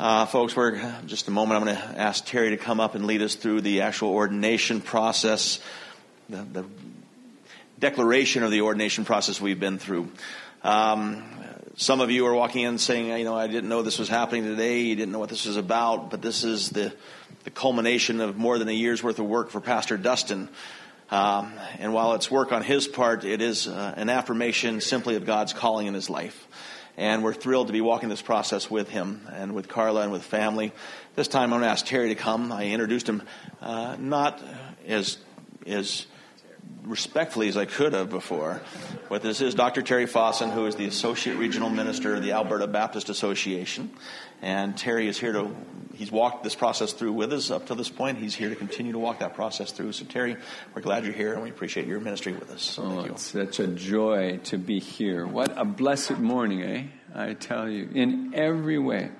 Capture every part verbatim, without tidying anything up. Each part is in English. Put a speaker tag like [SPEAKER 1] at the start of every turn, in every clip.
[SPEAKER 1] Uh, folks, we're just a moment. I'm going to ask Terry to come up and lead us through the actual ordination process, the, the declaration of the ordination process we've been through. Um, some of you are walking in saying, you know, I didn't know this was happening today. You didn't know what this was about. But this is the, the culmination of more than a year's worth of work for Pastor Dustin. Um, and while it's work on his part, it is uh, an affirmation simply of God's calling in his life. And we're thrilled to be walking this process with him and with Carla and with family. This time I'm going to ask Terry to come. I introduced him uh, not as as respectfully as I could have before. But this is Doctor Terry Fossen, who is the Associate Regional Minister of the Alberta Baptist Association. And Terry is here to, he's walked this process through with us up to this point. He's here to continue to walk that process through. So Terry, we're glad you're here and we appreciate your ministry with us. So
[SPEAKER 2] oh,
[SPEAKER 1] thank you.
[SPEAKER 2] It's such a joy to be here. What a blessed morning, eh? I tell you, in every way.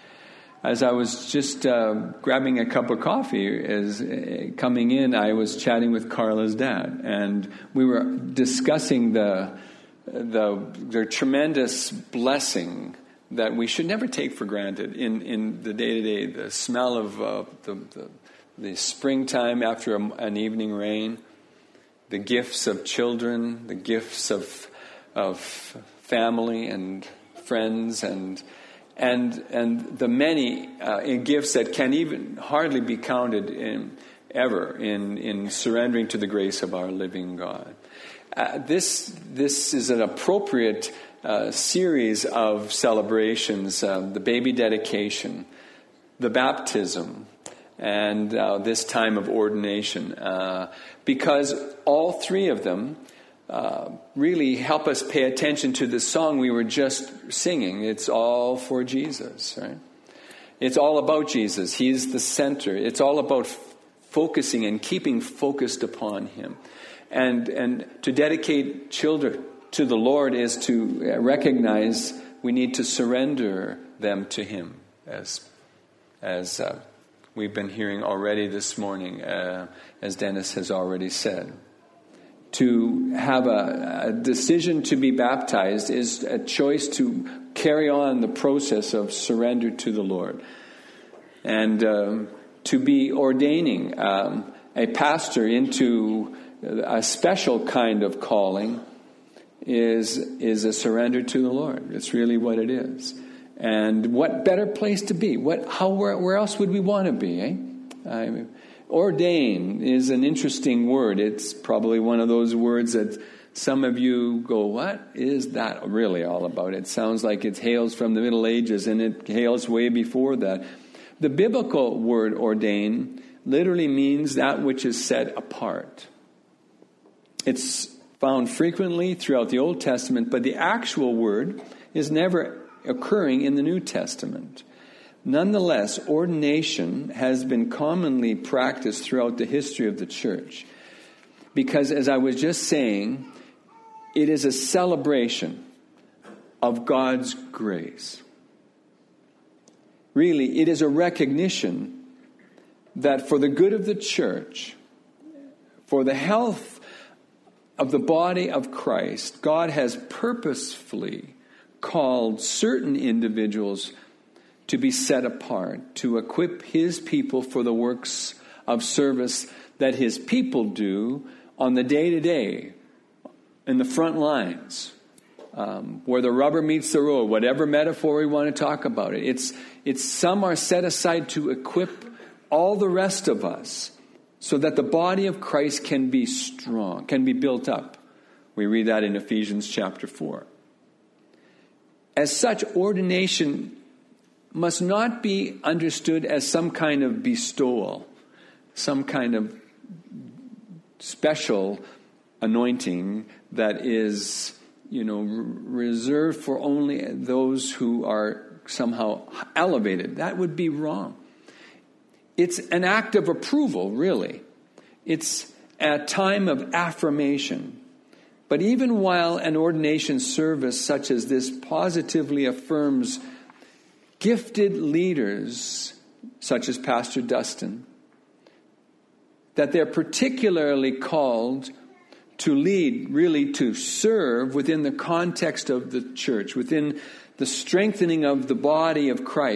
[SPEAKER 2] As I was just uh, grabbing a cup of coffee, as uh, coming in, I was chatting with Carla's dad, and we were discussing the the, the tremendous blessing that we should never take for granted in, in the day-to-day, the smell of uh, the, the the springtime after a, an evening rain, the gifts of children, the gifts of of family and friends, and and and the many uh, gifts that can even hardly be counted in ever in in surrendering to the grace of our living God. Uh, this this is an appropriate uh, series of celebrations: uh, the baby dedication, the baptism, and uh, this time of ordination, uh, because all three of them Uh, really help us pay attention to the song we were just singing. It's all for Jesus, right? It's all about Jesus. He's the center. It's all about f- focusing and keeping focused upon Him. And and to dedicate children to the Lord is to recognize we need to surrender them to Him, as as uh, we've been hearing already this morning, uh, as Dennis has already said. To have a, a decision to be baptized is a choice to carry on the process of surrender to the Lord. And um, to be ordaining um, a pastor into a special kind of calling is is a surrender to the Lord. It's really what it is. And what better place to be? What? How? Where, where else would we want to be? Eh? I mean, ordain is an interesting word. It's probably one of those words that some of you go, what is that really all about? It sounds like it hails from the Middle Ages, and it hails way before that. The biblical word ordain literally means that which is set apart. It's found frequently throughout the Old Testament, but the actual word is never occurring in the New Testament. Nonetheless, ordination has been commonly practiced throughout the history of the church because, as I was just saying, it is a celebration of God's grace. Really, it is a recognition that for the good of the church, for the health of the body of Christ, God has purposefully called certain individuals to be set apart, to equip His people for the works of service that His people do on the day-to-day, in the front lines, um, where the rubber meets the road, whatever metaphor we want to talk about it. It's, it's some are set aside to equip all the rest of us so that the body of Christ can be strong, can be built up. We read that in Ephesians chapter four. As such, ordination must not be understood as some kind of bestowal, some kind of special anointing that is, you know, reserved for only those who are somehow elevated. That would be wrong. It's an act of approval, really. It's a time of affirmation. But even while an ordination service such as this positively affirms gifted leaders, such as Pastor Dustin, that they're particularly called to lead, really to serve within the context of the church, within the strengthening of the body of Christ.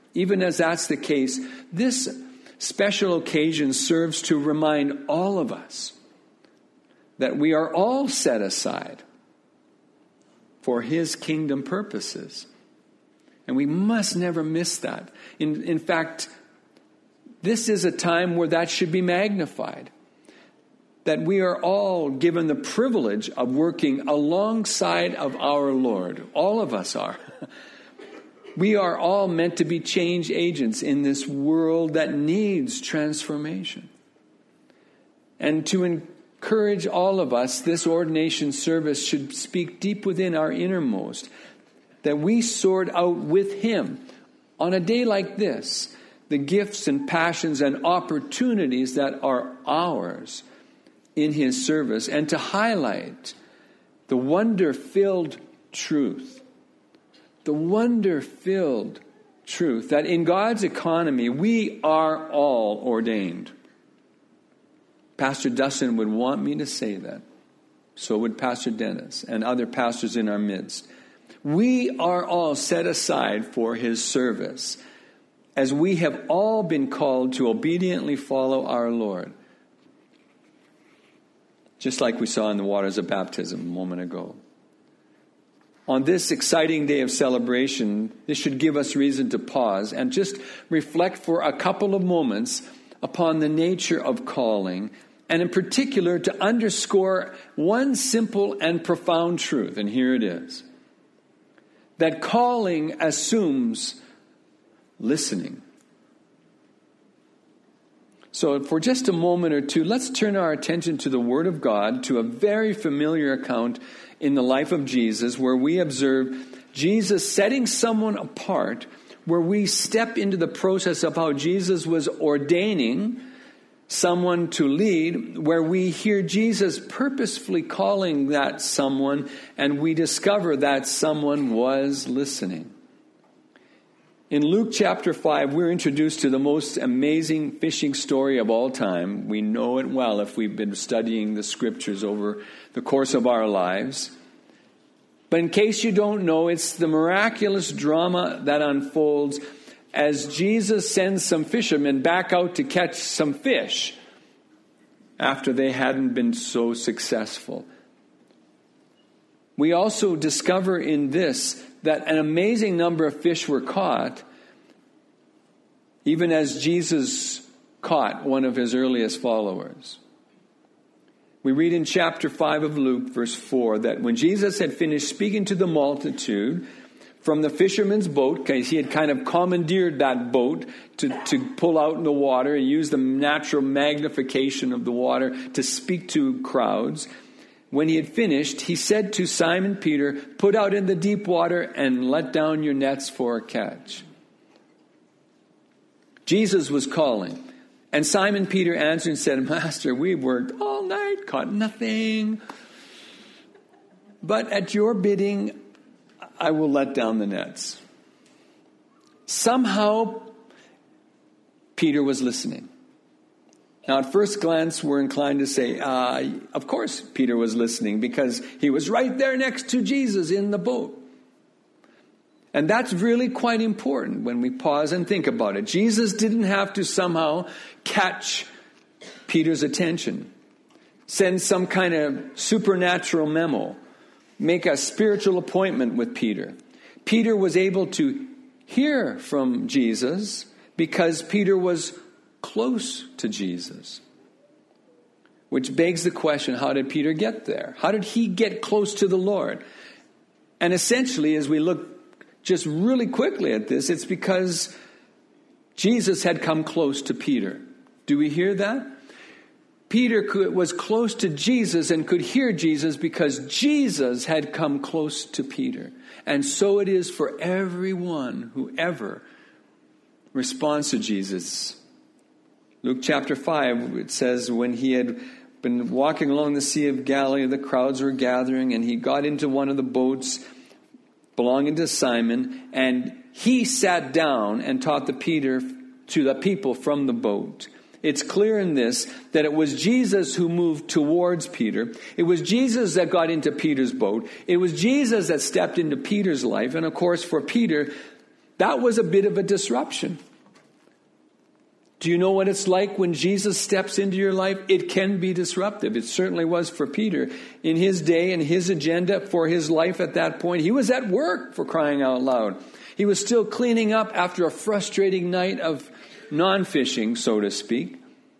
[SPEAKER 2] even as that's the case, this special occasion serves to remind all of us that we are all set aside for his kingdom purposes. And we must never miss that. In, in fact, this is a time where that should be magnified. That we are all given the privilege of working alongside of our Lord. All of us are. We are all meant to be change agents in this world that needs transformation. And to encourage all of us, this ordination service should speak deep within our innermost, that we sort out with him on a day like this the gifts and passions and opportunities that are ours in his service, and to highlight the wonder-filled truth, the wonder-filled truth that in God's economy we are all ordained. Pastor Dustin would want me to say that. So would Pastor Dennis and other pastors in our midst. We are all set aside for his service, as we have all been called to obediently follow our Lord. Just like we saw in the waters of baptism a moment ago. On this exciting day of celebration, this should give us reason to pause and just reflect for a couple of moments upon the nature of calling, and in particular to underscore one simple and profound truth, and here it is. That calling assumes listening. So for just a moment or two, let's turn our attention to the Word of God, to a very familiar account in the life of Jesus, where we observe Jesus setting someone apart, where we step into the process of how Jesus was ordaining someone to lead, where we hear Jesus purposefully calling that someone, and we discover that someone was listening. In Luke chapter five, we're introduced to the most amazing fishing story of all time. We know it well if we've been studying the scriptures over the course of our lives. But in case you don't know, it's the miraculous drama that unfolds as Jesus sends some fishermen back out to catch some fish after they hadn't been so successful. We also discover in this that an amazing number of fish were caught, even as Jesus caught one of his earliest followers. We read in chapter five of Luke, verse four, that when Jesus had finished speaking to the multitude from the fisherman's boat, because he had kind of commandeered that boat to, to pull out in the water and use the natural magnification of the water to speak to crowds, when he had finished, he said to Simon Peter, "Put out in the deep water and let down your nets for a catch." Jesus was calling. And Simon Peter answered and said, "Master, we've worked all night, caught nothing. But at your bidding, I will let down the nets." Somehow, Peter was listening. Now, at first glance, we're inclined to say, uh, of course Peter was listening, because he was right there next to Jesus in the boat. And that's really quite important when we pause and think about it. Jesus didn't have to somehow catch Peter's attention, send some kind of supernatural memo, make a spiritual appointment with Peter. Peter was able to hear from Jesus because Peter was close to Jesus. Which begs the question, how did Peter get there? How did he get close to the Lord? And essentially, as we look just really quickly at this, it's because Jesus had come close to Peter. Do we hear that? Peter could, was close to Jesus and could hear Jesus because Jesus had come close to Peter. And so it is for everyone who ever responds to Jesus. Luke chapter five, it says, when he had been walking along the Sea of Galilee, the crowds were gathering, and he got into one of the boats belonging to Simon, and he sat down and taught the Peter to the people from the boat. It's clear in this that it was Jesus who moved towards Peter. It was Jesus that got into Peter's boat. It was Jesus that stepped into Peter's life. And of course, for Peter, That was a bit of a disruption. Do you know what it's like when Jesus steps into your life? It can be disruptive. It certainly was for Peter. In his day and his agenda for his life at that point, he was at work, for crying out loud. He was still cleaning up after a frustrating night of non-fishing, so to speak.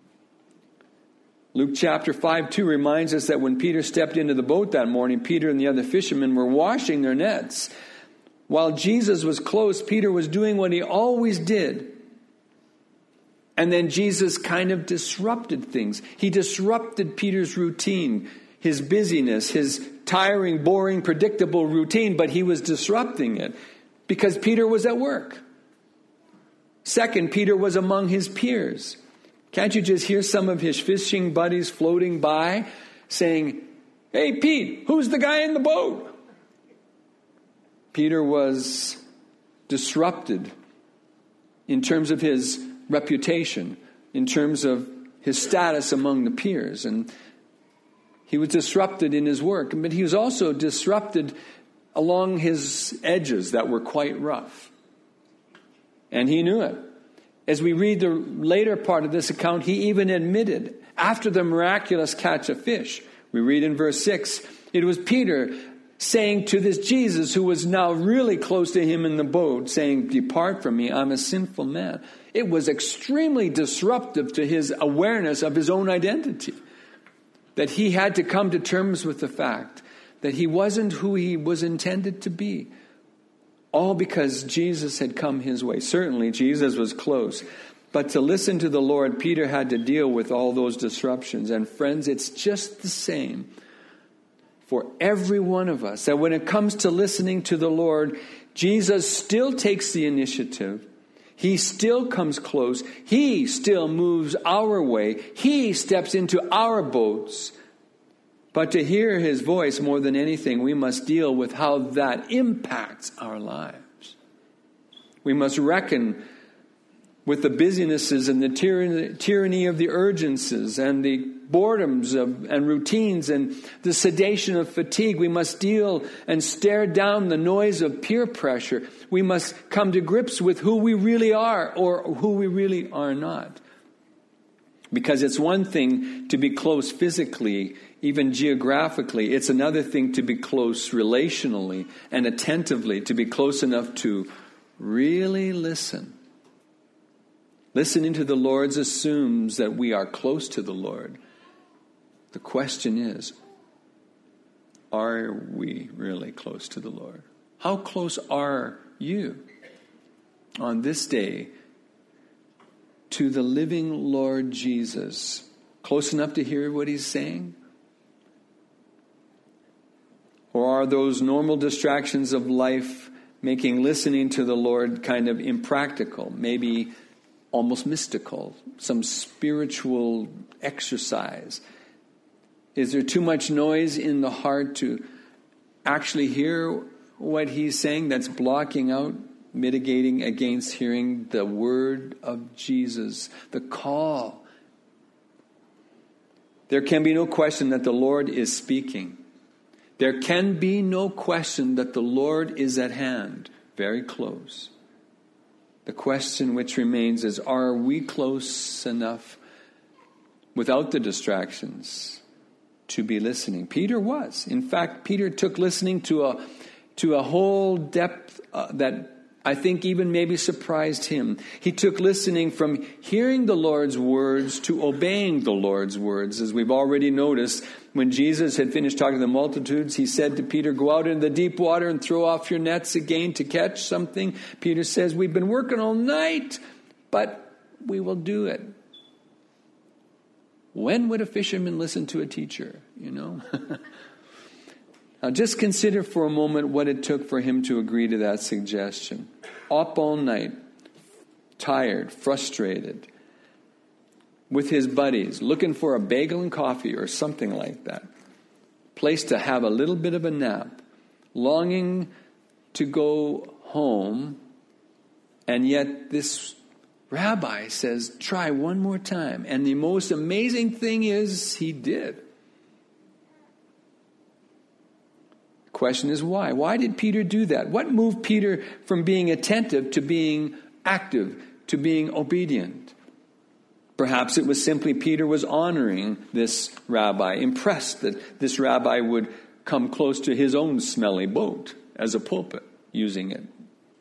[SPEAKER 2] Luke chapter five, two reminds us that when Peter stepped into the boat that morning, Peter and the other fishermen were washing their nets. While Jesus was close, Peter was doing what he always did. And then Jesus kind of disrupted things. He disrupted Peter's routine, his busyness, his tiring, boring, predictable routine, but he was disrupting it because Peter was at work. Second, Peter was among his peers. Can't you just hear some of his fishing buddies floating by saying, "Hey, Pete, who's the guy in the boat?" Peter was disrupted in terms of his reputation, in terms of his status among the peers. And he was disrupted in his work, but he was also disrupted along his edges that were quite rough. And he knew it. As we read the later part of this account, he even admitted, after the miraculous catch of fish, we read in verse six, it was Peter saying to this Jesus, who was now really close to him in the boat, saying, "Depart from me, I'm a sinful man." It was extremely disruptive to his awareness of his own identity, that he had to come to terms with the fact that he wasn't who he was intended to be. All because Jesus had come his way. Certainly, Jesus was close. But to listen to the Lord, Peter had to deal with all those disruptions. And friends, it's just the same for every one of us. That when it comes to listening to the Lord, Jesus still takes the initiative. He still comes close. He still moves our way. He steps into our boats. But to hear his voice more than anything, we must deal with how that impacts our lives. We must reckon with the busynesses and the tyranny, tyranny of the urgencies and the boredoms of, and routines and the sedation of fatigue. We must deal and stare down the noise of peer pressure. We must come to grips with who we really are or who we really are not. Because it's one thing to be close physically, even geographically. It's another thing to be close relationally and attentively, to be close enough to really listen. Listening to the Lord assumes that we are close to the Lord. The question is, are we really close to the Lord? How close are you on this day to the living Lord Jesus? Close enough to hear what he's saying? Or are those normal distractions of life making listening to the Lord kind of impractical, maybe almost mystical, some spiritual exercise? Is there too much noise in the heart to actually hear what he's saying that's blocking out, mitigating against hearing the word of Jesus, the call? There can be no question that the Lord is speaking. There can be no question that the Lord is at hand, very close. The question which remains is, are we close enough without the distractions to be listening? Peter was. In fact, Peter took listening to a to a whole depth uh, that I think even maybe surprised him. He took listening from hearing the Lord's words to obeying the Lord's words. As we've already noticed, when Jesus had finished talking to the multitudes, he said to Peter, "Go out into the deep water and throw off your nets again to catch something." Peter says, "We've been working all night, but we will do it." When would a fisherman listen to a teacher, you know? Now just consider for a moment what it took for him to agree to that suggestion. Up all night, tired, frustrated, with his buddies, looking for a bagel and coffee or something like that. Place to have a little bit of a nap, longing to go home, and yet this rabbi says, try one more time. And the most amazing thing is, he did. The question is why? Why did Peter do that? What moved Peter from being attentive to being active, to being obedient? Perhaps it was simply Peter was honoring this rabbi, impressed that this rabbi would come close to his own smelly boat as a pulpit, using it.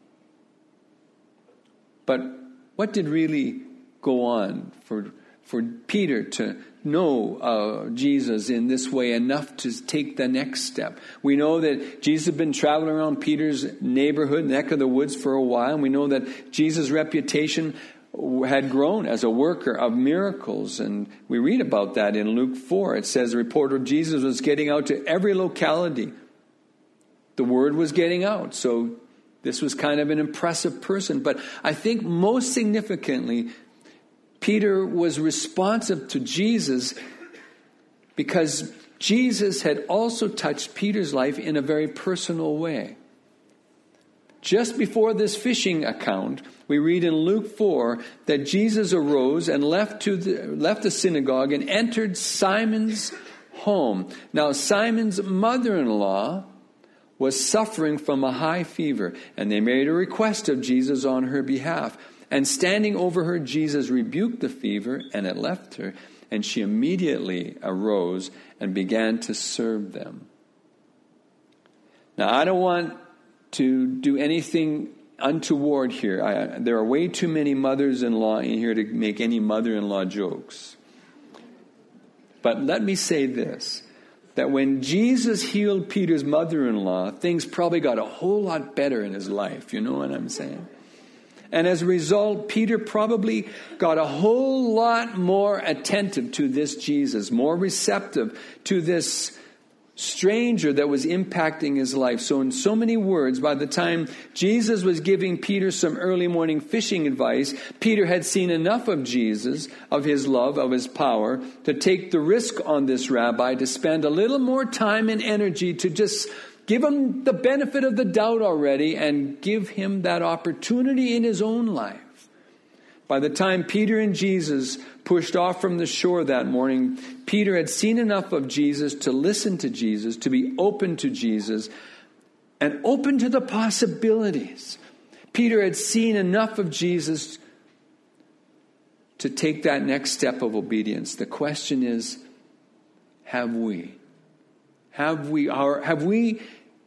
[SPEAKER 2] But what did really go on for, for Peter to know uh, Jesus in this way enough to take the next step? We know that Jesus had been traveling around Peter's neighborhood, neck of the woods, for a while. And we know that Jesus' reputation had grown as a worker of miracles. And we read about that in Luke four. It says the report of Jesus was getting out to every locality. The word was getting out. So this was kind of an impressive person. But I think most significantly, Peter was responsive to Jesus because Jesus had also touched Peter's life in a very personal way. Just before this fishing account, we read in Luke four that Jesus arose and left to the, left the synagogue and entered Simon's home. Now, Simon's mother-in-law was suffering from a high fever, and they made a request of Jesus on her behalf. And standing over her, Jesus rebuked the fever, and it left her, and she immediately arose and began to serve them. Now, I don't want to do anything untoward here. I, there are way too many mothers-in-law in here to make any mother-in-law jokes. But let me say this, that when Jesus healed Peter's mother-in-law, things probably got a whole lot better in his life. You know what I'm saying? And as a result, Peter probably got a whole lot more attentive to this Jesus, more receptive to this stranger that was impacting his life. So in so many words, by the time Jesus was giving Peter some early morning fishing advice, Peter had seen enough of Jesus, of his love, of his power, to take the risk on this rabbi to spend a little more time and energy to just give him the benefit of the doubt already and give him that opportunity in his own life. By the time Peter and Jesus pushed off from the shore that morning, Peter had seen enough of Jesus to listen to Jesus, to be open to Jesus, and open to the possibilities. Peter had seen enough of Jesus to take that next step of obedience. The question is, have we? Have we, our, have we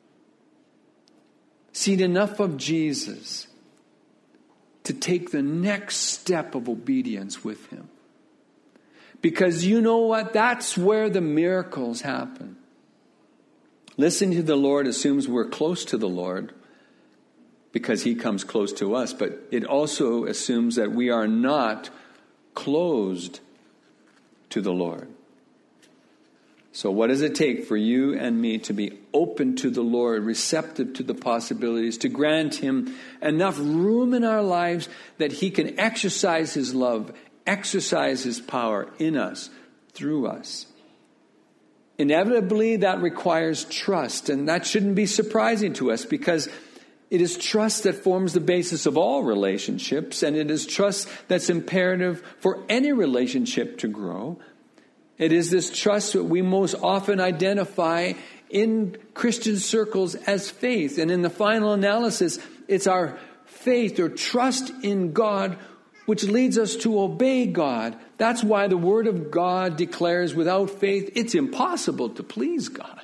[SPEAKER 2] seen enough of Jesus to take the next step of obedience with him? Because you know what? That's where the miracles happen. Listening to the Lord assumes we're close to the Lord because he comes close to us. But it also assumes that we are not closed to the Lord. So what does it take for you and me to be open to the Lord, receptive to the possibilities, to grant him enough room in our lives that he can exercise his love, exercise his power in us, through us? Inevitably, that requires trust, and that shouldn't be surprising to us because it is trust that forms the basis of all relationships, and it is trust that's imperative for any relationship to grow. It is this trust that we most often identify in Christian circles as faith. And in the final analysis, it's our faith or trust in God which leads us to obey God. That's why the Word of God declares without faith, it's impossible to please God.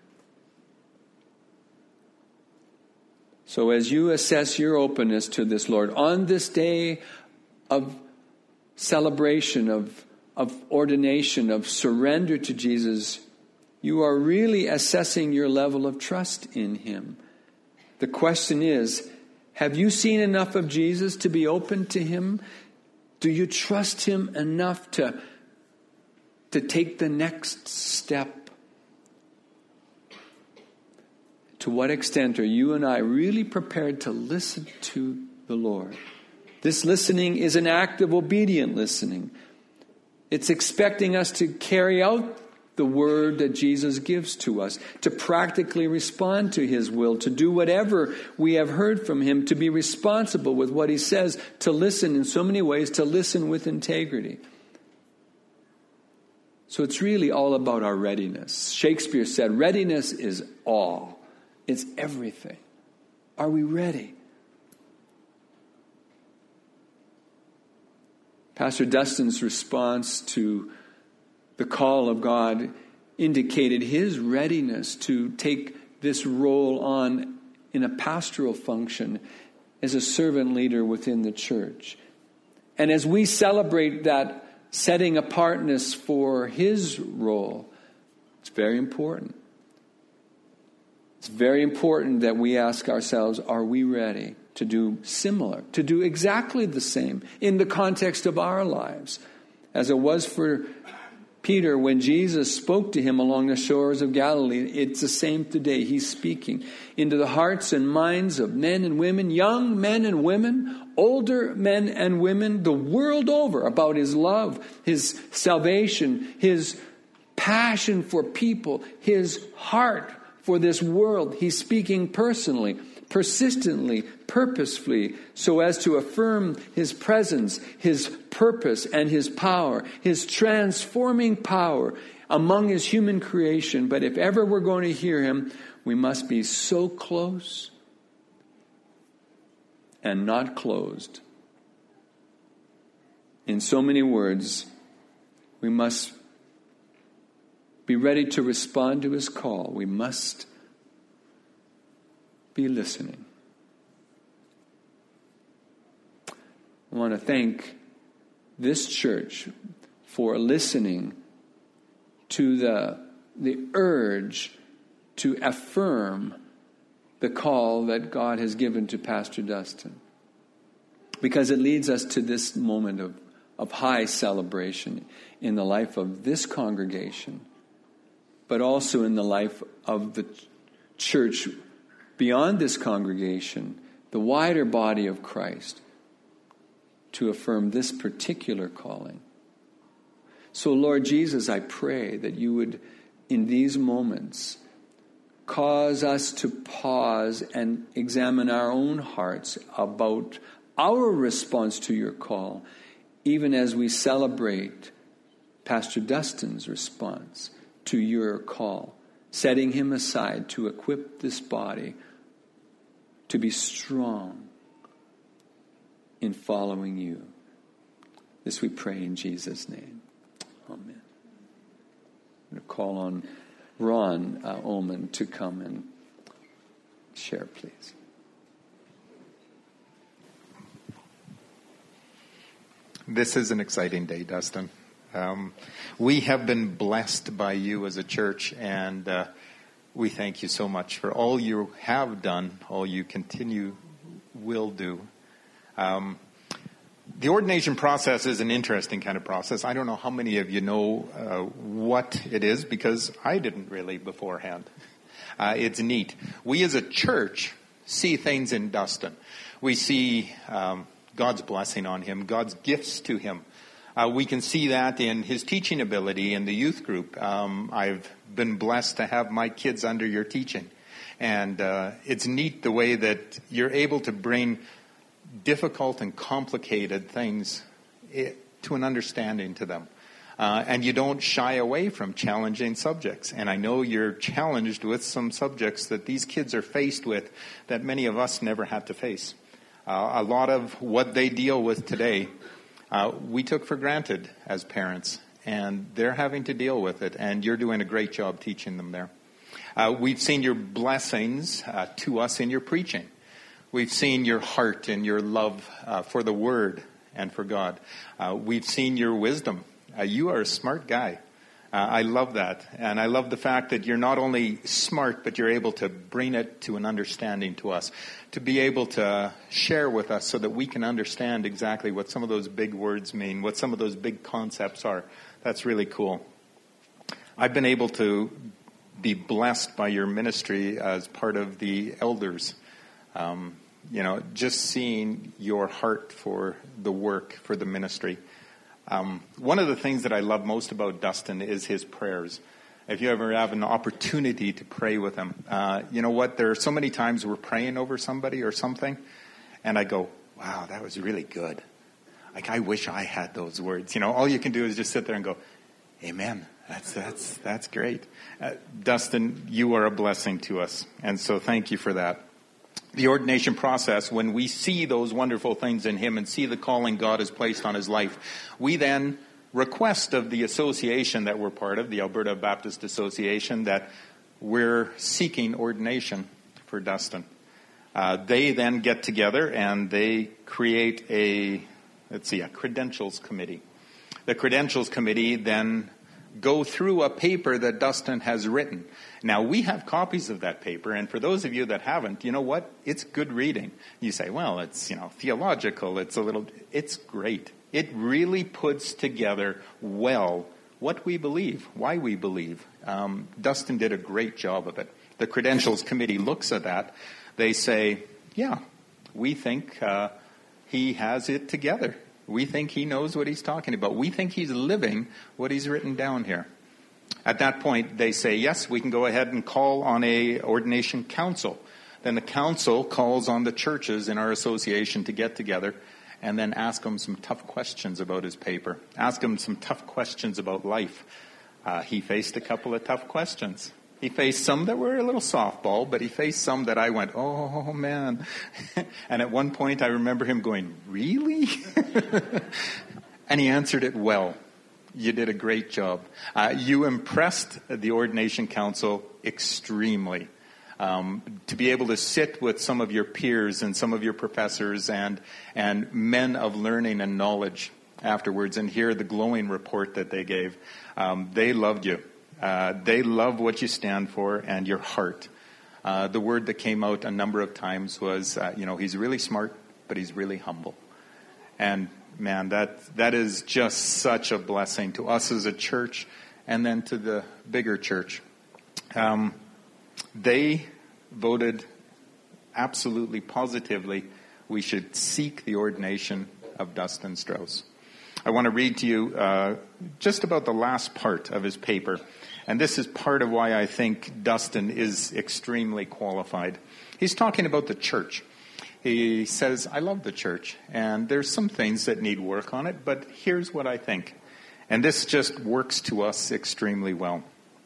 [SPEAKER 2] So as you assess your openness to this Lord on this day of celebration, of of ordination, of surrender to Jesus, you are really assessing your level of trust in him. The question is, have you seen enough of Jesus to be open to him? Do you trust him enough to, to take the next step? To what extent are you and I really prepared to listen to the Lord? This listening is an act of obedient listening. It's expecting us to carry out the word that Jesus gives to us, to practically respond to his will, to do whatever we have heard from him, to be responsible with what he says, to listen in so many ways, to listen with integrity. So it's really all about our readiness. Shakespeare said, readiness is all. It's everything. Are we ready? Pastor Dustin's response to the call of God indicated his readiness to take this role on in a pastoral function as a servant leader within the church. And as we celebrate that setting apartness for his role, it's very important. It's very important that we ask ourselves, are we ready to do similar, to do exactly the same in the context of our lives? As it was for Peter when Jesus spoke to him along the shores of Galilee, it's the same today. He's speaking into the hearts and minds of men and women, young men and women, older men and women, the world over, about his love, his salvation, his passion for people, his heart for this world. He's speaking personally, persistently, purposefully, so as to affirm his presence, his purpose, and his power, his transforming power among his human creation. But if ever we're going to hear him, we must be so close and not closed. In so many words, we must be ready to respond to his call. We must be listening. I want to thank this church for listening to the, the urge to affirm the call that God has given to Pastor Dustin, because it leads us to this moment of, of high celebration in the life of this congregation, but also in the life of the church beyond this congregation, the wider body of Christ, to affirm this particular calling. So, Lord Jesus, I pray that you would, in these moments, cause us to pause and examine our own hearts about our response to your call, even as we celebrate Pastor Dustin's response to your call, setting him aside to equip this body to be strong in following you. This we pray in Jesus' name. Amen. I'm going to call on Ron uh, Ullman to come and share, please.
[SPEAKER 3] This is an exciting day, Dustin. Um, we have been blessed by you as a church, and uh, we thank you so much for all you have done, all you continue will do. Um, the ordination process is an interesting kind of process. I don't know how many of you know uh, what it is, because I didn't really beforehand. Uh, it's neat. We as a church see things in Dustin. We see um, God's blessing on him, God's gifts to him. Uh, we can see that in his teaching ability in the youth group. Um, I've been blessed to have my kids under your teaching. And uh, it's neat the way that you're able to bring difficult and complicated things to an understanding to them. Uh, and you don't shy away from challenging subjects. And I know you're challenged with some subjects that these kids are faced with that many of us never had to face. Uh, a lot of what they deal with today, uh, we took for granted as parents. And they're having to deal with it. And you're doing a great job teaching them there. Uh, we've seen your blessings uh, to us in your preaching. We've seen your heart and your love uh, for the Word and for God. Uh, we've seen your wisdom. Uh, you are a smart guy. Uh, I love that. And I love the fact that you're not only smart, but you're able to bring it to an understanding to us, to be able to share with us so that we can understand exactly what some of those big words mean, what some of those big concepts are. That's really cool. I've been able to be blessed by your ministry as part of the elders. Um, you know, just seeing your heart for the work, for the ministry. Um, one of the things that I love most about Dustin is his prayers. If you ever have an opportunity to pray with him, uh, you know what? There are so many times we're praying over somebody or something, and I go, wow, that was really good. Like, I wish I had those words. You know, all you can do is just sit there and go, Amen. That's that's that's great. Uh, Dustin, you are a blessing to us, and so thank you for that. The ordination process, when we see those wonderful things in him and see the calling God has placed on his life, we then request of the association that we're part of, the Alberta Baptist Association, that we're seeking ordination for Dustin. Uh, they then get together and they create a, let's see, a credentials committee. The credentials committee then go through a paper that Dustin has written. Now, we have copies of that paper, and for those of you that haven't, you know what? It's good reading. You say, well, it's, you know, theological, it's a little, it's great. It really puts together well what we believe, why we believe. Um, Dustin did a great job of it. The credentials committee looks at that. They say, yeah, we think uh, he has it together. We think he knows what he's talking about. We think he's living what he's written down here. At that point, they say, yes, we can go ahead and call on a ordination council. Then the council calls on the churches in our association to get together and then ask him some tough questions about his paper. Ask him some tough questions about life. Uh, he faced a couple of tough questions. He faced some that were a little softball, but he faced some that I went, oh, man. And at one point, I remember him going, really? And he answered it well. You did a great job. Uh, you impressed the Ordination Council extremely. Um, to be able to sit with some of your peers and some of your professors and and men of learning and knowledge afterwards and hear the glowing report that they gave. Um, they loved you. Uh, they love what you stand for and your heart. Uh, the word that came out a number of times was, uh, you know, he's really smart, but he's really humble. And man, that that is just such a blessing to us as a church and then to the bigger church. Um, they voted absolutely positively we should seek the ordination of Dustin Strauss. I want to read to you uh, just about the last part of his paper. And this is part of why I think Dustin is extremely qualified. He's talking about the church. He says, I love the church, and there's some things that need work on it, but here's what I think. And this just works to us extremely well.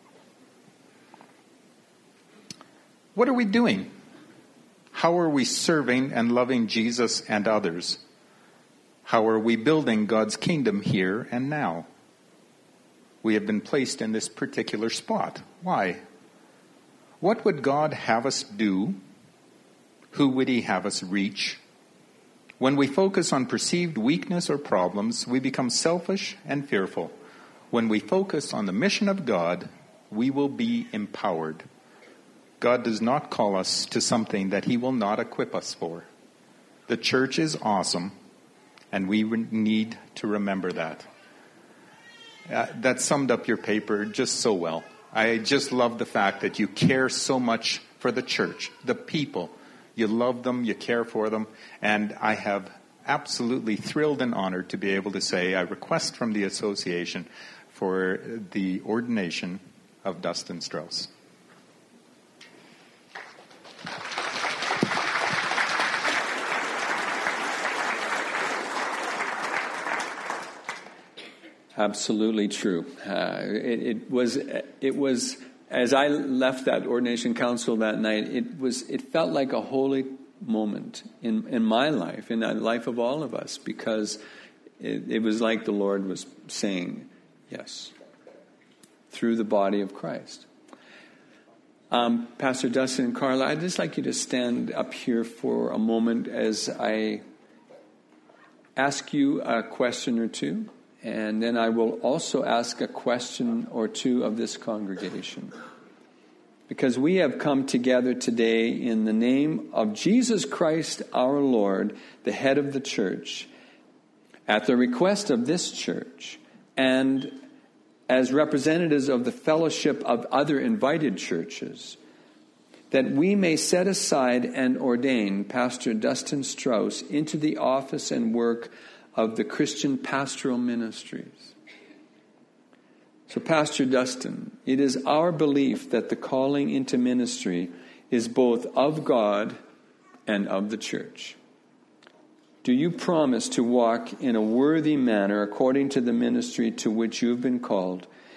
[SPEAKER 3] What are we doing? How are we serving and loving Jesus and others? How are we building God's kingdom here and now? We have been placed in this particular spot. Why? What would God have us do? Who would he have us reach? When we focus on perceived weakness or problems, we become selfish and fearful. When we focus on the mission of God, we will be empowered. God does not call us to something that he will not equip us for. The church is awesome, and we need to remember that. Uh, that summed up your paper just so well. I just love the fact that you care so much for the church, the people. You love them, you care for them, and I have absolutely thrilled and honored to be able to say I request from the association for the ordination of Dustin Strauss.
[SPEAKER 2] Absolutely true. Uh, it, it was. It was. As I left that ordination council that night, it was. It felt like a holy moment in in my life, in the life of all of us, because it, it was like the Lord was saying, "Yes," through the body of Christ. Um, Pastor Dustin and Carla, I'd just like you to stand up here for a moment as I ask you a question or two. And then I will also ask a question or two of this congregation. Because we have come together today in the name of Jesus Christ our Lord, the head of the church, at the request of this church, and as representatives of the fellowship of other invited churches, that we may set aside and ordain Pastor Dustin Strauss into the office and work of the Christian pastoral ministries. So, Pastor Dustin, it is our belief that the calling into ministry is both of God and of the church. Do you promise to walk in a worthy manner according to the ministry to which you have been called,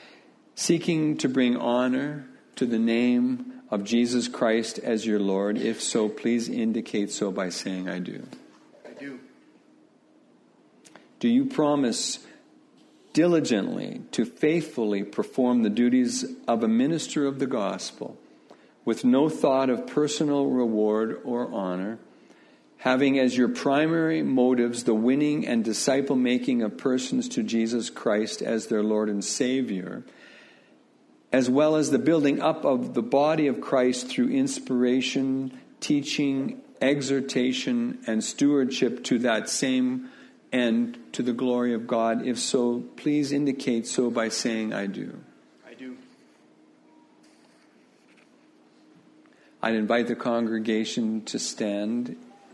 [SPEAKER 2] seeking to bring honor to the name of Jesus Christ as your Lord? If so, please indicate so by saying, I do.
[SPEAKER 4] I do.
[SPEAKER 2] Do you promise diligently to faithfully perform the duties of a minister of the gospel with no thought of personal reward or honor, having as your primary motives the winning and disciple-making of persons to Jesus Christ as their Lord and Savior, as well as the building up of the body of Christ through inspiration, teaching, exhortation, and stewardship to that same end, to the glory of God? If so, please indicate so by saying, I do.
[SPEAKER 4] I do.
[SPEAKER 2] I'd invite the congregation to stand.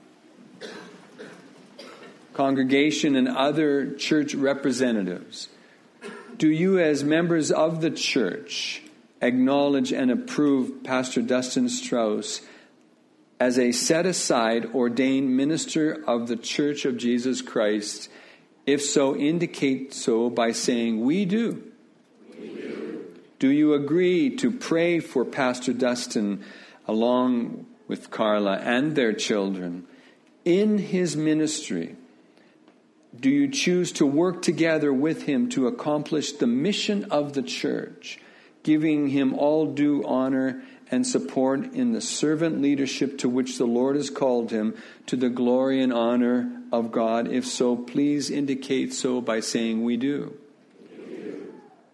[SPEAKER 2] Congregation and other church representatives, do you as members of the church acknowledge and approve Pastor Dustin Strauss as a set-aside ordained minister of the Church of Jesus Christ? If so, indicate so by saying, we do.
[SPEAKER 4] We do.
[SPEAKER 2] Do you agree to pray for Pastor Dustin along with Carla and their children in his ministry? Do you choose to work together with him to accomplish the mission of the church, giving him all due honor and support in the servant leadership to which the Lord has called him, to the glory and honor of God? If so, please indicate so by saying, we do.
[SPEAKER 4] We do.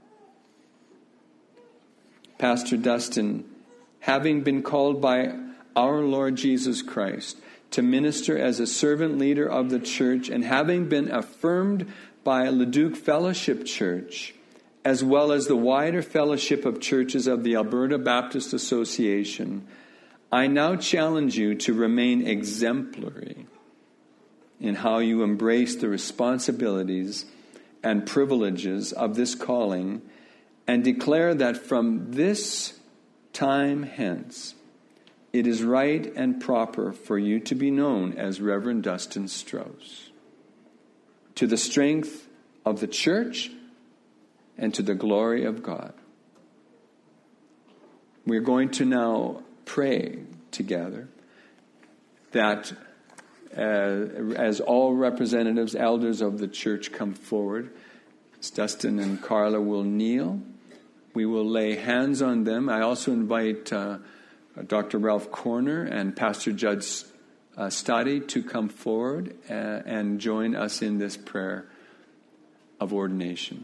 [SPEAKER 2] Pastor Dustin, having been called by our Lord Jesus Christ to minister as a servant leader of the church, and having been affirmed by Leduc Fellowship Church, as well as the wider fellowship of churches of the Alberta Baptist Association, I now challenge you to remain exemplary in how you embrace the responsibilities and privileges of this calling, and declare that from this time hence, it is right and proper for you to be known as Reverend Dustin Strauss, to the strength of the church and to the glory of God. We're going to now pray together that uh, as all representatives, elders of the church come forward, Dustin and Carla will kneel. We will lay hands on them. I also invite Uh, Doctor Ralph Corner and Pastor Judd uh, Stoddy to come forward uh, and join us in this prayer of ordination.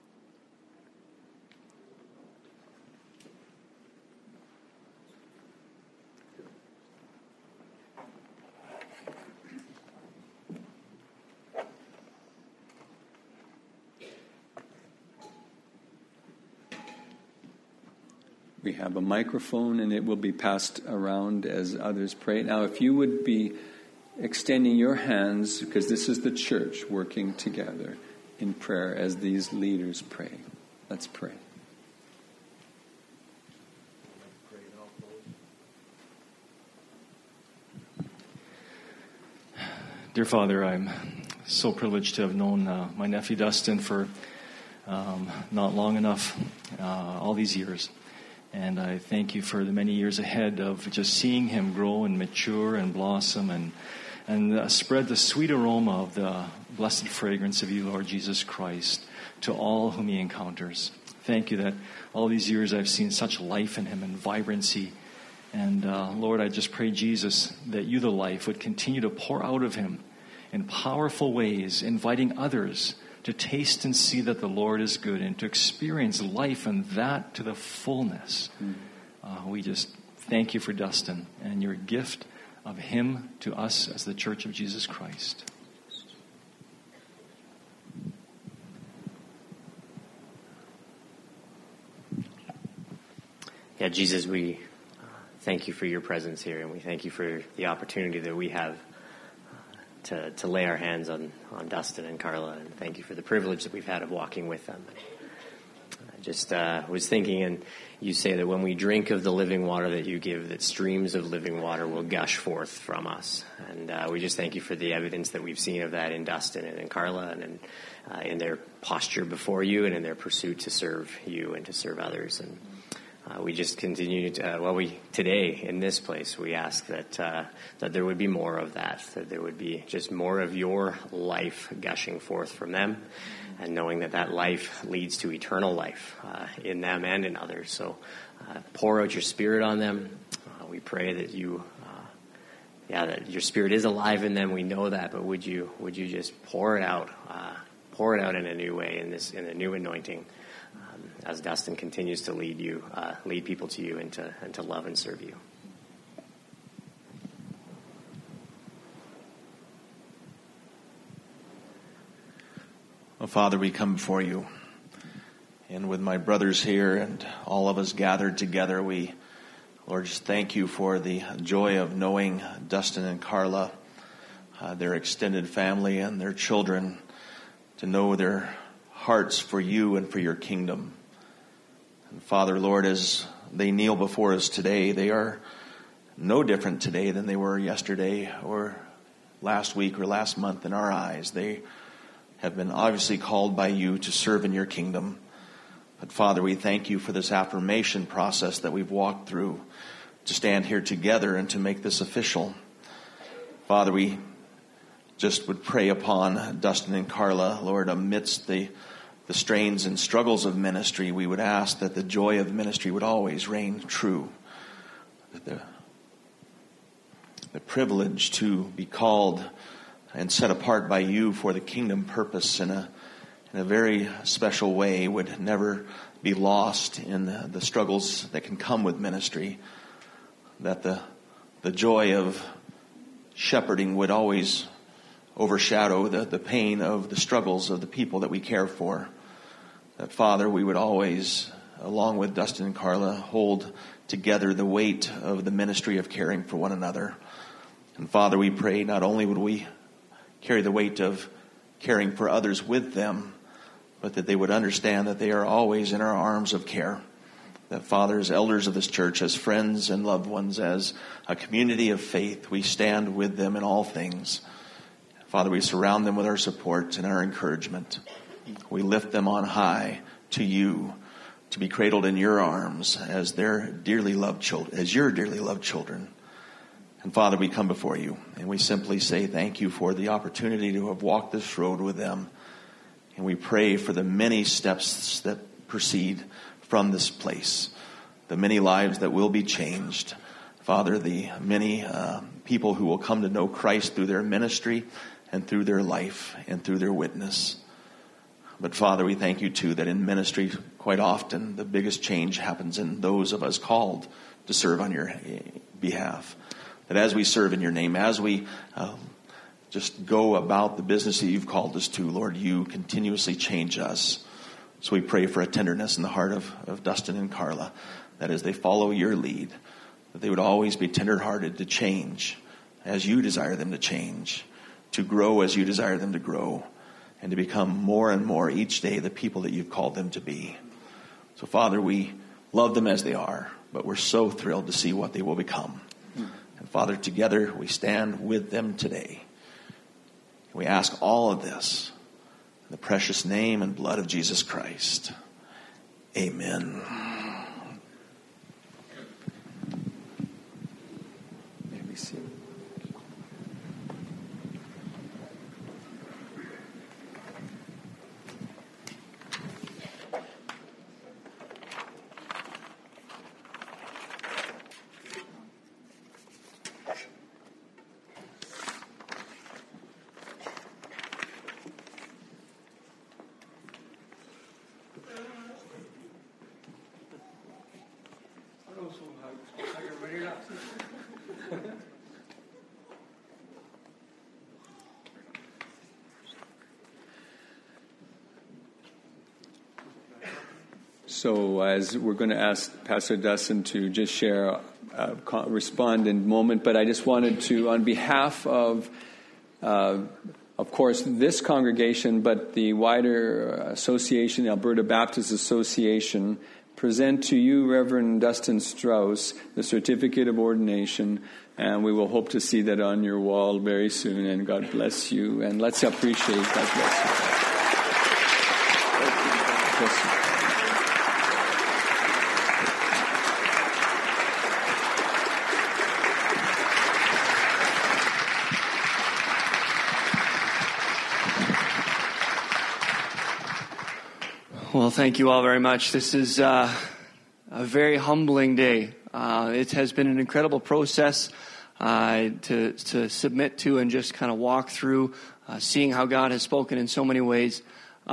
[SPEAKER 2] We have a microphone, and it will be passed around as others pray. Now, if you would be extending your hands, because this is the church working together in prayer as these leaders pray. Let's pray.
[SPEAKER 5] Dear Father, I'm so privileged to have known uh, my nephew Dustin for um, not long enough, uh, all these years. And I thank you for the many years ahead of just seeing him grow and mature and blossom and and uh, spread the sweet aroma of the blessed fragrance of you, Lord Jesus Christ, to all whom he encounters. Thank you that all these years I've seen such life in him and vibrancy. And uh, Lord, I just pray, Jesus, that you, the life, would continue to pour out of him in powerful ways, inviting others to taste and see that the Lord is good and to experience life and that to the fullness. Mm. Uh, we just thank you for Dustin and your gift of him to us as the Church of Jesus Christ.
[SPEAKER 6] Yeah, Jesus, we thank you for your presence here, and we thank you for the opportunity that we have to to lay our hands on, on Dustin and Carla, and thank you for the privilege that we've had of walking with them. I just uh, was thinking, and you say that when we drink of the living water that you give, that streams of living water will gush forth from us. And uh, we just thank you for the evidence that we've seen of that in Dustin and in Carla and in, uh, in their posture before you and in their pursuit to serve you and to serve others. And uh, we just continue to, uh, well, we today in this place, we ask that uh, that there would be more of that, that there would be just more of your life gushing forth from them, and knowing that that life leads to eternal life uh, in them and in others. So uh, pour out your Spirit on them. Uh, we pray that you, uh, yeah, that your Spirit is alive in them. We know that, but would you would you just pour it out, uh, pour it out in a new way, in this in a new anointing, um, as Dustin continues to lead you, uh, lead people to you, and to and to love and serve you.
[SPEAKER 1] Well, Father, we come before you, and with my brothers here and all of us gathered together, we, Lord, just thank you for the joy of knowing Dustin and Carla, uh, their extended family and their children, to know their hearts for you and for your kingdom. And Father, Lord, as they kneel before us today, they are no different today than they were yesterday or last week or last month in our eyes. They have been obviously called by you to serve in your kingdom. But Father, we thank you for this affirmation process that we've walked through to stand here together and to make this official. Father, we just would pray upon Dustin and Carla, Lord, amidst the, the strains and struggles of ministry, we would ask that the joy of ministry would always reign true. That the, the privilege to be called and set apart by you for the kingdom purpose in a in a very special way would never be lost in the, the struggles that can come with ministry. That the the joy of shepherding would always overshadow the, the pain of the struggles of the people that we care for. That, Father, we would always, along with Dustin and Carla, hold together the weight of the ministry of caring for one another. And Father, we pray not only would we carry the weight of caring for others with them, but that they would understand that they are always in our arms of care. That, Father, as elders of this church, as friends and loved ones, as a community of faith, we stand with them in all things. Father, we surround them with our support and our encouragement. We lift them on high to you, to be cradled in your arms as their dearly loved children, as your dearly loved children. And Father, we come before you and we simply say thank you for the opportunity to have walked this road with them. And we pray for the many steps that proceed from this place, the many lives that will be changed. Father, the many uh, people who will come to know Christ through their ministry and through their life and through their witness. But Father, we thank you too that in ministry quite often the biggest change happens in those of us called to serve on your behalf. That as we serve in your name, as we um, just go about the business that you've called us to, Lord, you continuously change us. So we pray for a tenderness in the heart of, of Dustin and Carla, that as they follow your lead, that they would always be tenderhearted to change as you desire them to change, to grow as you desire them to grow, and to become more and more each day the people that you've called them to be. So, Father, we love them as they are, but we're so thrilled to see what they will become. And Father, together we stand with them today. We ask all of this in the precious name and blood of Jesus Christ. Amen.
[SPEAKER 2] May we see. So as we're going to ask Pastor Dustin to just share, uh, respond in a moment, but I just wanted to, on behalf of uh, of course, this congregation, but the wider association, the Alberta Baptist Association, present to you, Reverend Dustin Strauss, the certificate of ordination, and we will hope to see that on your wall very soon, and God bless you, and let's appreciate God bless you. Bless you.
[SPEAKER 7] Well, thank you all very much. This is uh, a very humbling day. Uh, it has been an incredible process uh, to to submit to and just kind of walk through, uh, seeing how God has spoken in so many ways.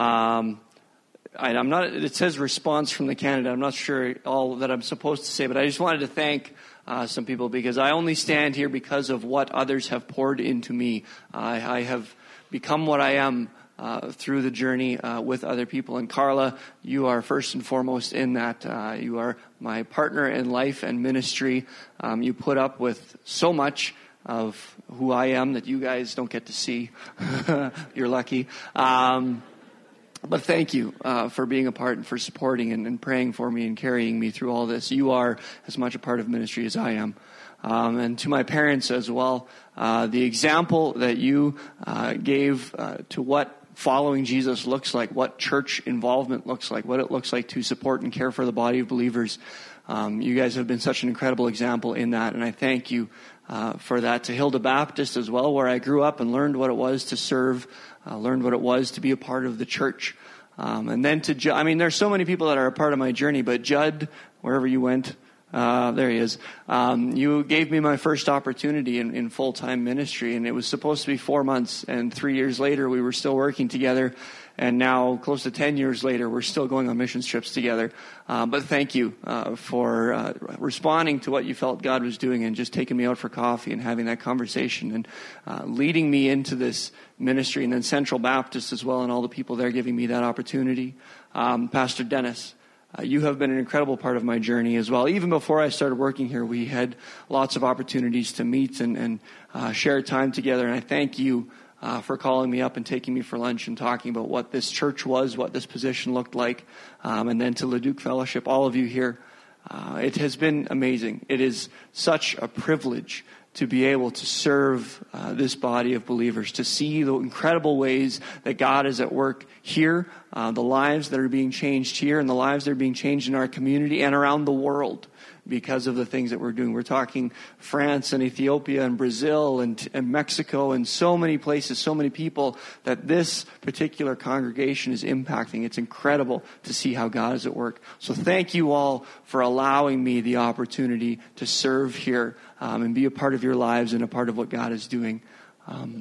[SPEAKER 7] Um, I, I'm not. It says response from the candidate. I'm not sure all that I'm supposed to say, but I just wanted to thank uh, some people because I only stand here because of what others have poured into me. I, I have become what I am Uh, through the journey uh, with other people. And Carla, you are first and foremost in that. Uh, you are my partner in life and ministry. Um, you put up with so much of who I am that you guys don't get to see. You're lucky. Um, but thank you uh, for being a part and for supporting and, and praying for me and carrying me through all this. You are as much a part of ministry as I am. Um, and to my parents as well, uh, the example that you uh, gave uh, to what following Jesus looks like, what church involvement looks like, what it looks like to support and care for the body of believers. Um, you guys have been such an incredible example in that, and I thank you uh, for that. To Hilda Baptist as well, where I grew up and learned what it was to serve, uh, learned what it was to be a part of the church. Um, and then to Judd, I mean, there's so many people that are a part of my journey, but Judd, wherever you went, Uh, there he is. Um, you gave me my first opportunity in, in full-time ministry, and it was supposed to be four months. And three years later, we were still working together. And now, close to ten years later, we're still going on mission trips together. Uh, but thank you uh, for uh, responding to what you felt God was doing and just taking me out for coffee and having that conversation and uh, leading me into this ministry. And then Central Baptist as well, and all the people there giving me that opportunity. Um, Pastor Dennis. Uh, you have been an incredible part of my journey as well. Even before I started working here, we had lots of opportunities to meet and, and uh, share time together. And I thank you uh, for calling me up and taking me for lunch and talking about what this church was, what this position looked like. Um, and then to Leduc Fellowship, all of you here. Uh, it has been amazing. It is such a privilege to be able to serve uh, this body of believers, to see the incredible ways that God is at work here, uh, the lives that are being changed here, and the lives that are being changed in our community and around the world because of the things that we're doing. We're talking France and Ethiopia and Brazil and, and Mexico and so many places, so many people that this particular congregation is impacting. It's incredible to see how God is at work. So thank you all for allowing me the opportunity to serve here um, and be a part of your lives and a part of what God is doing. Um,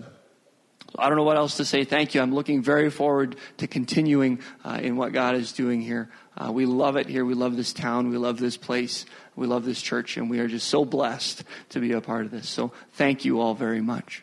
[SPEAKER 7] I don't know what else to say. Thank you. I'm looking very forward to continuing uh, in what God is doing here. Uh, we love it here. We love this town. We love this place. We love this church. And we are just so blessed to be a part of this. So thank you all very much.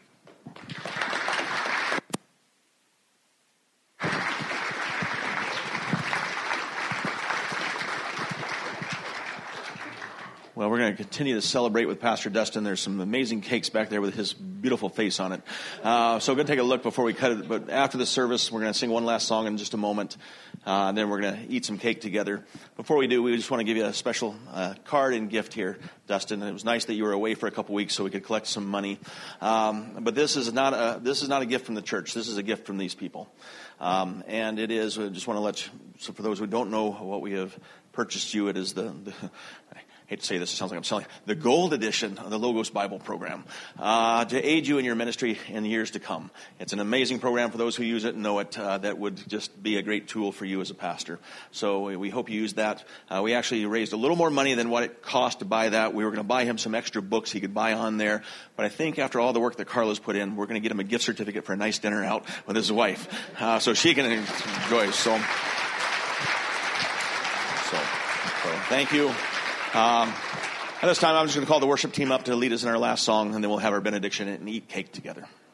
[SPEAKER 1] Well, we're going to continue to celebrate with Pastor Dustin. There's some amazing cakes back there with his beautiful face on it. Uh, so we're going to take a look before we cut it. But after the service, we're going to sing one last song in just a moment. Uh, and then we're going to eat some cake together. Before we do, we just want to give you a special uh, card and gift here, Dustin. It was nice that you were away for a couple weeks so we could collect some money. Um, but this is not a this is not a gift from the church. This is a gift from these people. Um, and it is, I just want to let you, so for those who don't know what we have purchased you, it is the, the I hate to say this, it sounds like I'm selling the gold edition of the Logos Bible program uh, to aid you in your ministry in years to come. It's an amazing program for those who use it and know it. Uh, that would just be a great tool for you as a pastor. So we, we hope you use that. Uh, we actually raised a little more money than what it cost to buy that. We were going to buy him some extra books he could buy on there. But I think after all the work that Carla's put in, we're going to get him a gift certificate for a nice dinner out with his wife uh, so she can enjoy. So, so, so thank you. Um, at this time, I'm just going to call the worship team up to lead us in our last song, and then we'll have our benediction and eat cake together.